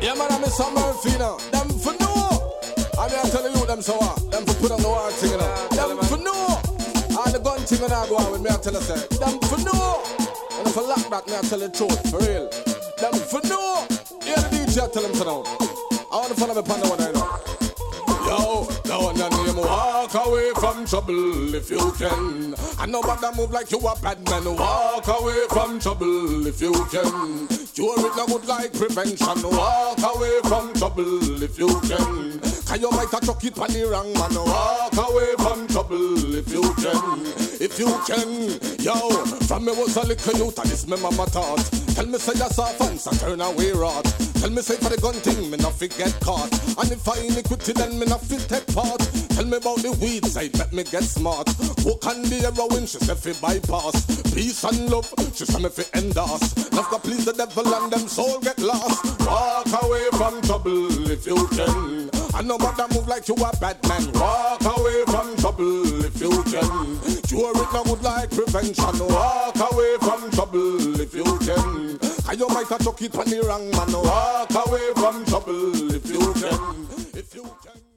Yeah, man, I'm Mr. Murphy now. Them for no. I'm here telling you them so what. Them for put on the war thing, you know. Them for no. And the gun thing when I go out with me, I tell you, say. Them for no. And if I lock that, me, I tell you the truth, for real. Them for no. Yeah, the DJ, I tell them so now. I want to follow me upon the one I know. Yo, now and then you walk away from trouble if you can. I know about that move like you a bad man. Walk away from trouble if you can. Cure it no good like prevention. Walk away from trouble if you can. Cause you might have chuck it on the wrong man. Walk away from trouble if you can. If you can. Yo, from me was a little youth and this me mama taught. Tell me say that's a fence and turn away rot. Tell me say for the gun thing me not fit get caught. And if I iniquity then me not fit take part. Tell me about the weed side make me get smart. Who can the heroin she say fi bypass. Peace and love she say me fi endorse. Love to please the devil and them soul get lost. Walk away from trouble if you can. I know about that move like you a bad man. Walk away from trouble if you can. Cure it no good like prevention. Walk away from trouble if you can. And you might have took it on the wrong man. Walk away from trouble if you can. If you can.